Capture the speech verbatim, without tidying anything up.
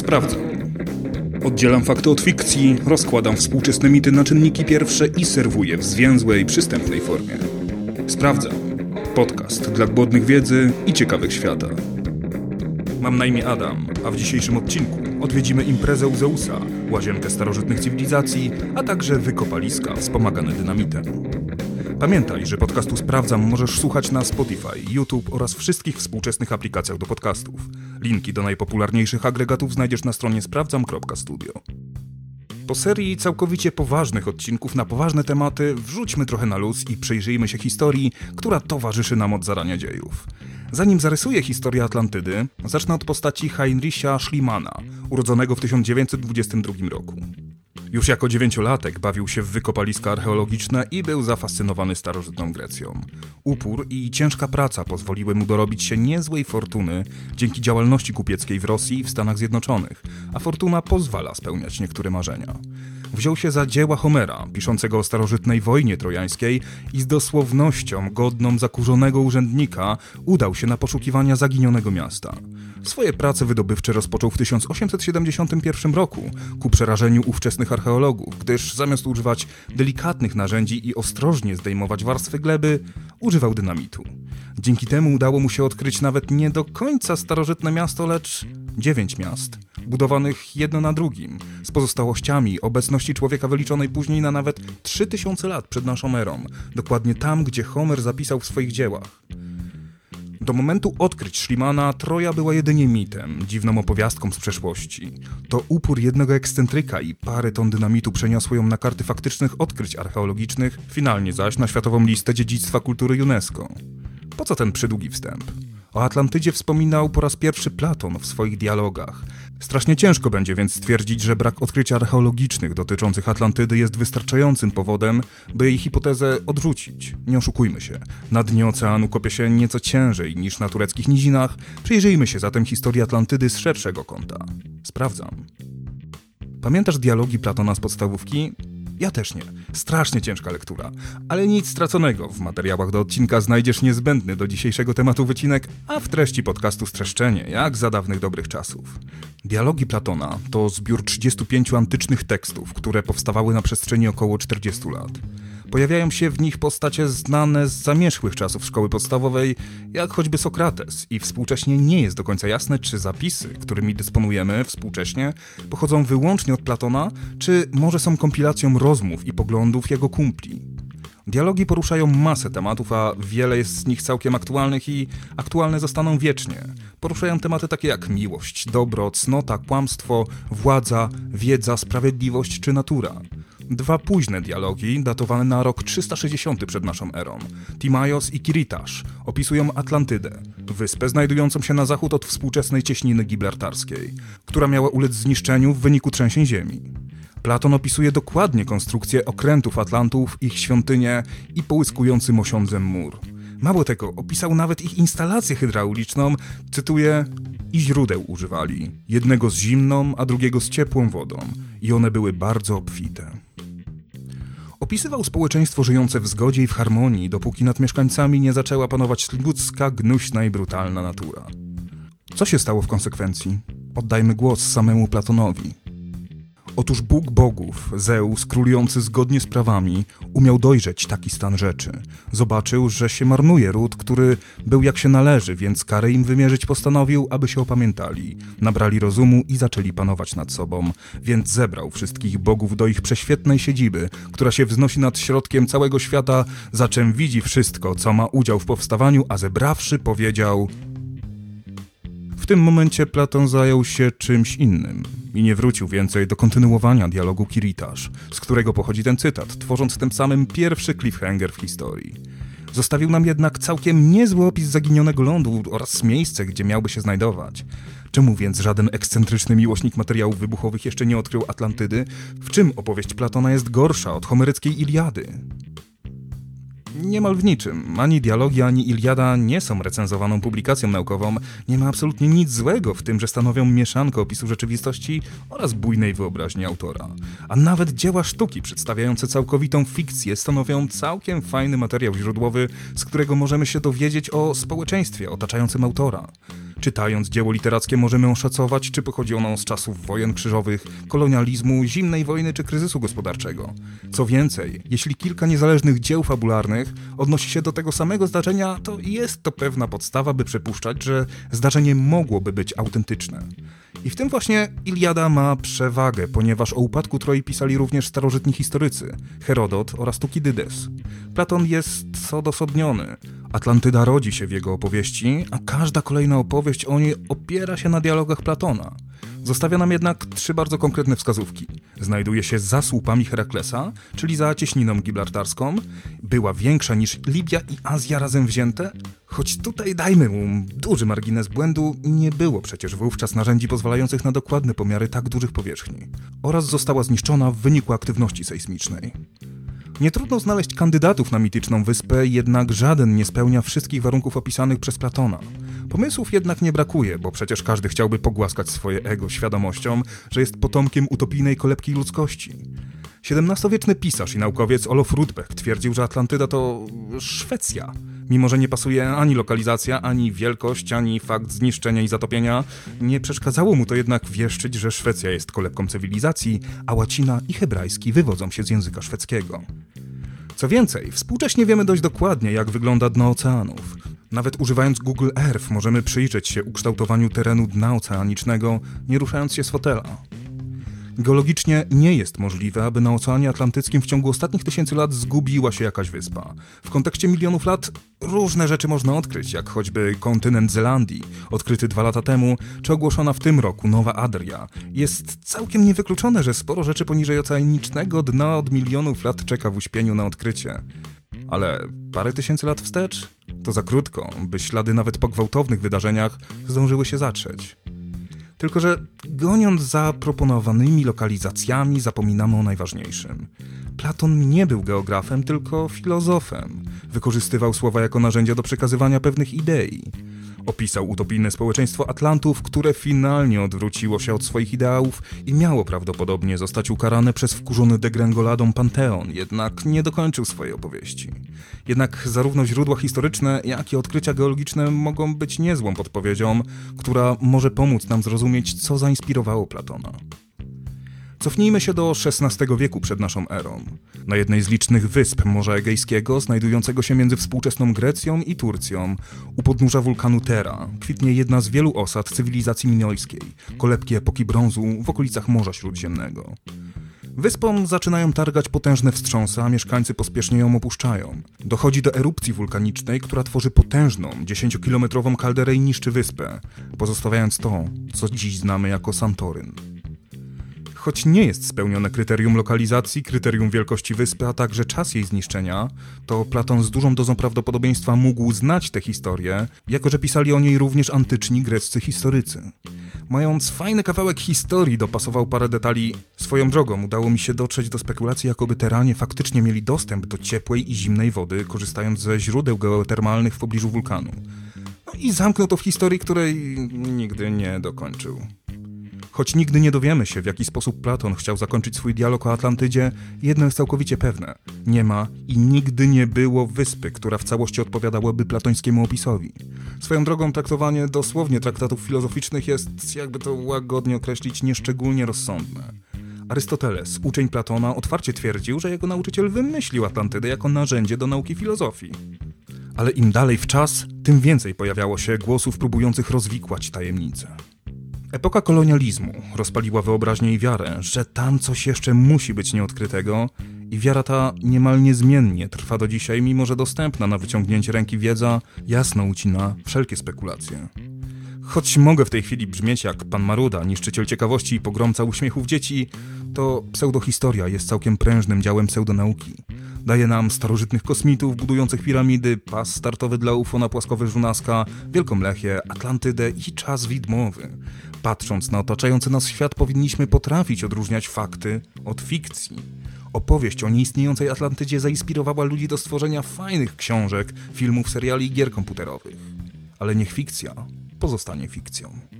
Sprawdzam. Oddzielam fakty od fikcji, rozkładam współczesne mity na czynniki pierwsze i serwuję w zwięzłej, przystępnej formie. Sprawdzam. Podcast dla głodnych wiedzy i ciekawych świata. Mam na imię Adam, a w dzisiejszym odcinku odwiedzimy imprezę u Zeusa, łazienkę starożytnych cywilizacji, a także wykopaliska wspomagane dynamitem. Pamiętaj, że podcastu Sprawdzam możesz słuchać na Spotify, YouTube oraz wszystkich współczesnych aplikacjach do podcastów. Linki do najpopularniejszych agregatów znajdziesz na stronie sprawdzam kropka studio. Po serii całkowicie poważnych odcinków na poważne tematy wrzućmy trochę na luz i przyjrzyjmy się historii, która towarzyszy nam od zarania dziejów. Zanim zarysuję historię Atlantydy, zacznę od postaci Heinricha Schliemana, urodzonego w tysiąc dziewięćset dwudziestym drugim roku. Już jako dziewięciolatek bawił się w wykopaliska archeologiczne i był zafascynowany starożytną Grecją. Upór i ciężka praca pozwoliły mu dorobić się niezłej fortuny dzięki działalności kupieckiej w Rosji i w Stanach Zjednoczonych, a fortuna pozwala spełniać niektóre marzenia. Wziął się za dzieła Homera, piszącego o starożytnej wojnie trojańskiej i z dosłownością godną zakurzonego urzędnika udał się na poszukiwania zaginionego miasta. Swoje prace wydobywcze rozpoczął w tysiąc osiemset siedemdziesiątym pierwszym roku, ku przerażeniu ówczesnych archeologów, gdyż zamiast używać delikatnych narzędzi i ostrożnie zdejmować warstwy gleby, używał dynamitu. Dzięki temu udało mu się odkryć nawet nie do końca starożytne miasto, lecz dziewięć miast, budowanych jedno na drugim, z pozostałościami obecności człowieka wyliczonej później na nawet trzy tysiące lat przed naszą erą, dokładnie tam, gdzie Homer zapisał w swoich dziełach. Do momentu odkryć Schliemana Troja była jedynie mitem, dziwną opowiastką z przeszłości. To upór jednego ekscentryka i parę ton dynamitu przeniosło ją na karty faktycznych odkryć archeologicznych, finalnie zaś na Światową Listę Dziedzictwa Kultury UNESCO. Po co ten przydługi wstęp? O Atlantydzie wspominał po raz pierwszy Platon w swoich dialogach. Strasznie ciężko będzie więc stwierdzić, że brak odkryć archeologicznych dotyczących Atlantydy jest wystarczającym powodem, by jej hipotezę odrzucić. Nie oszukujmy się. Na dnie oceanu kopie się nieco ciężej niż na tureckich nizinach. Przyjrzyjmy się zatem historii Atlantydy z szerszego kąta. Sprawdzam. Pamiętasz dialogi Platona z podstawówki? Ja też nie. Strasznie ciężka lektura. Ale nic straconego. W materiałach do odcinka znajdziesz niezbędny do dzisiejszego tematu wycinek, a w treści podcastu streszczenie, jak za dawnych dobrych czasów. Dialogi Platona to zbiór trzydziestu pięciu antycznych tekstów, które powstawały na przestrzeni około czterdziestu lat. Pojawiają się w nich postacie znane z zamierzchłych czasów szkoły podstawowej, jak choćby Sokrates, i współcześnie nie jest do końca jasne, czy zapisy, którymi dysponujemy współcześnie, pochodzą wyłącznie od Platona, czy może są kompilacją rozmów i poglądów jego kumpli. Dialogi poruszają masę tematów, a wiele jest z nich całkiem aktualnych i aktualne zostaną wiecznie. Poruszają tematy takie jak miłość, dobro, cnota, kłamstwo, władza, wiedza, sprawiedliwość czy natura. Dwa późne dialogi, datowane na rok trzysta sześćdziesiąty przed naszą erą, Timaios i Kiritasz, opisują Atlantydę, wyspę znajdującą się na zachód od współczesnej cieśniny gibraltarskiej, która miała ulec zniszczeniu w wyniku trzęsień ziemi. Platon opisuje dokładnie konstrukcję okrętów Atlantów, ich świątynię i połyskujący mosiądzem mur. Mało tego, opisał nawet ich instalację hydrauliczną, cytuję, i źródeł używali, jednego z zimną, a drugiego z ciepłą wodą, i one były bardzo obfite. Opisywał społeczeństwo żyjące w zgodzie i w harmonii, dopóki nad mieszkańcami nie zaczęła panować ludzka, gnuśna i brutalna natura. Co się stało w konsekwencji? Oddajmy głos samemu Platonowi. Otóż Bóg bogów, Zeus, królujący zgodnie z prawami, umiał dojrzeć taki stan rzeczy. Zobaczył, że się marnuje ród, który był jak się należy, więc karę im wymierzyć postanowił, aby się opamiętali. Nabrali rozumu i zaczęli panować nad sobą, więc zebrał wszystkich bogów do ich prześwietnej siedziby, która się wznosi nad środkiem całego świata, za czym widzi wszystko, co ma udział w powstawaniu, a zebrawszy powiedział... W tym momencie Platon zajął się czymś innym i nie wrócił więcej do kontynuowania dialogu Kiritasz, z którego pochodzi ten cytat, tworząc tym samym pierwszy cliffhanger w historii. Zostawił nam jednak całkiem niezły opis zaginionego lądu oraz miejsce, gdzie miałby się znajdować. Czemu więc żaden ekscentryczny miłośnik materiałów wybuchowych jeszcze nie odkrył Atlantydy? W czym opowieść Platona jest gorsza od homeryckiej Iliady? Niemal w niczym. Ani dialogi, ani Iliada nie są recenzowaną publikacją naukową. Nie ma absolutnie nic złego w tym, że stanowią mieszankę opisu rzeczywistości oraz bujnej wyobraźni autora. A nawet dzieła sztuki przedstawiające całkowitą fikcję stanowią całkiem fajny materiał źródłowy, z którego możemy się dowiedzieć o społeczeństwie otaczającym autora. Czytając dzieło literackie możemy oszacować, czy pochodzi ono z czasów wojen krzyżowych, kolonializmu, zimnej wojny czy kryzysu gospodarczego. Co więcej, jeśli kilka niezależnych dzieł fabularnych odnosi się do tego samego zdarzenia, to jest to pewna podstawa, by przypuszczać, że zdarzenie mogłoby być autentyczne. I w tym właśnie Iliada ma przewagę, ponieważ o upadku Troi pisali również starożytni historycy, Herodot oraz Tukidydes. Platon jest odosobniony. Atlantyda rodzi się w jego opowieści, a każda kolejna opowieść o niej opiera się na dialogach Platona. Zostawia nam jednak trzy bardzo konkretne wskazówki. Znajduje się za słupami Heraklesa, czyli za cieśniną gibraltarską. Była większa niż Libia i Azja razem wzięte. Choć tutaj dajmy mu duży margines błędu, nie było przecież wówczas narzędzi pozwalających na dokładne pomiary tak dużych powierzchni. Oraz została zniszczona w wyniku aktywności sejsmicznej. Nie trudno znaleźć kandydatów na mityczną wyspę, jednak żaden nie spełnia wszystkich warunków opisanych przez Platona. Pomysłów jednak nie brakuje, bo przecież każdy chciałby pogłaskać swoje ego świadomością, że jest potomkiem utopijnej kolebki ludzkości. siedemnastowieczny pisarz i naukowiec Olof Rudbeck twierdził, że Atlantyda to Szwecja. Mimo że nie pasuje ani lokalizacja, ani wielkość, ani fakt zniszczenia i zatopienia, nie przeszkadzało mu to jednak wieszczyć, że Szwecja jest kolebką cywilizacji, a łacina i hebrajski wywodzą się z języka szwedzkiego. Co więcej, współcześnie wiemy dość dokładnie, jak wygląda dno oceanów. Nawet używając Google Earth możemy przyjrzeć się ukształtowaniu terenu dna oceanicznego, nie ruszając się z fotela. Geologicznie nie jest możliwe, aby na Oceanie Atlantyckim w ciągu ostatnich tysięcy lat zgubiła się jakaś wyspa. W kontekście milionów lat różne rzeczy można odkryć, jak choćby kontynent Zelandii, odkryty dwa lata temu, czy ogłoszona w tym roku Nowa Adria. Jest całkiem niewykluczone, że sporo rzeczy poniżej oceanicznego dna od milionów lat czeka w uśpieniu na odkrycie. Ale parę tysięcy lat wstecz? To za krótko, by ślady nawet po gwałtownych wydarzeniach zdążyły się zatrzeć. Tylko że goniąc za proponowanymi lokalizacjami zapominamy o najważniejszym. Platon nie był geografem, tylko filozofem. Wykorzystywał słowa jako narzędzia do przekazywania pewnych idei. Opisał utopijne społeczeństwo Atlantów, które finalnie odwróciło się od swoich ideałów i miało prawdopodobnie zostać ukarane przez wkurzony degrengoladą Panteon, jednak nie dokończył swojej opowieści. Jednak zarówno źródła historyczne, jak i odkrycia geologiczne mogą być niezłą podpowiedzią, która może pomóc nam zrozumieć, co zainspirowało Platona. Cofnijmy się do szesnastego wieku przed naszą erą. Na jednej z licznych wysp Morza Egejskiego, znajdującego się między współczesną Grecją i Turcją, u podnóża wulkanu Tera, kwitnie jedna z wielu osad cywilizacji minojskiej, kolebki epoki brązu w okolicach Morza Śródziemnego. Wyspą zaczynają targać potężne wstrząsy, a mieszkańcy pospiesznie ją opuszczają. Dochodzi do erupcji wulkanicznej, która tworzy potężną, dziesięciokilometrową kalderę i niszczy wyspę, pozostawiając to, co dziś znamy jako Santoryn. Choć nie jest spełnione kryterium lokalizacji, kryterium wielkości wyspy, a także czas jej zniszczenia, to Platon z dużą dozą prawdopodobieństwa mógł znać tę historię, jako że pisali o niej również antyczni greccy historycy. Mając fajny kawałek historii, dopasował parę detali. Swoją drogą udało mi się dotrzeć do spekulacji, jakoby Teranie faktycznie mieli dostęp do ciepłej i zimnej wody, korzystając ze źródeł geotermalnych w pobliżu wulkanu. No i zamknął to w historii, której nigdy nie dokończył. Choć nigdy nie dowiemy się, w jaki sposób Platon chciał zakończyć swój dialog o Atlantydzie, jedno jest całkowicie pewne. Nie ma i nigdy nie było wyspy, która w całości odpowiadałaby platońskiemu opisowi. Swoją drogą traktowanie dosłownie traktatów filozoficznych jest, jakby to łagodnie określić, nieszczególnie rozsądne. Arystoteles, uczeń Platona, otwarcie twierdził, że jego nauczyciel wymyślił Atlantydę jako narzędzie do nauki filozofii. Ale im dalej w czas, tym więcej pojawiało się głosów próbujących rozwikłać tajemnicę. Epoka kolonializmu rozpaliła wyobraźnię i wiarę, że tam coś jeszcze musi być nieodkrytego i wiara ta niemal niezmiennie trwa do dzisiaj, mimo że dostępna na wyciągnięcie ręki wiedza jasno ucina wszelkie spekulacje. Choć mogę w tej chwili brzmieć jak pan Maruda, niszczyciel ciekawości i pogromca uśmiechów dzieci, to pseudohistoria jest całkiem prężnym działem pseudonauki. Daje nam starożytnych kosmitów budujących piramidy, pas startowy dla U F O na płaskowy Żunaska, Wielką Lechię, Atlantydę i czas widmowy. Patrząc na otaczający nas świat, powinniśmy potrafić odróżniać fakty od fikcji. Opowieść o nieistniejącej Atlantydzie zainspirowała ludzi do stworzenia fajnych książek, filmów, seriali i gier komputerowych. Ale niech fikcja pozostanie fikcją.